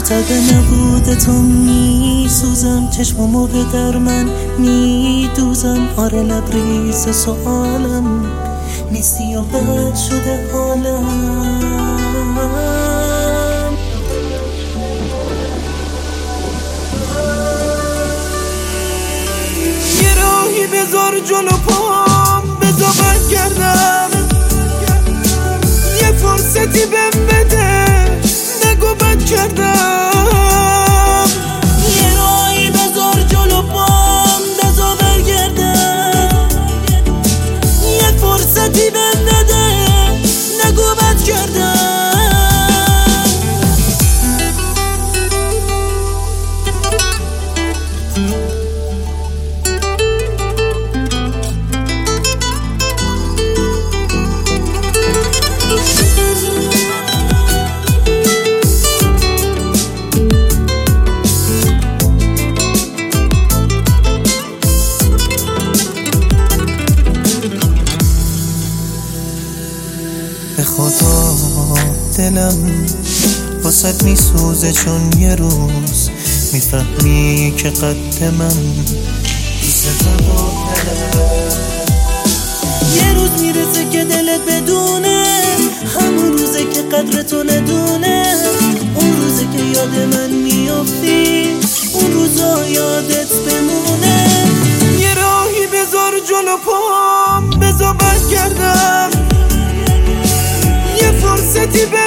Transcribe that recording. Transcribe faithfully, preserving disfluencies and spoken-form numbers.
تب نبود تو میسوزم، چشممو به در من میدوزم. آره لبریز سوالم نیستی و بد شده حالم. یه راهی بذار جلو پام، بذار برگردم. یه فرصتی بهم بده، نگو بد کردم. یه راهی بذار جلو پام، بذار برگردم. یه فرصتی بهم بده، نگو بد کردم. به خدا دلم واسد میسوزه، چون یه روز میفهمی که قد من یه روز میرسه که دلت بدونه، همون روزه که قدر تو ندونه. اون روزه که یاد من میافتی، اون روزا یادت بمونه. یه راهی بذار جلو پام، بذار برگردم. یه فرصتی به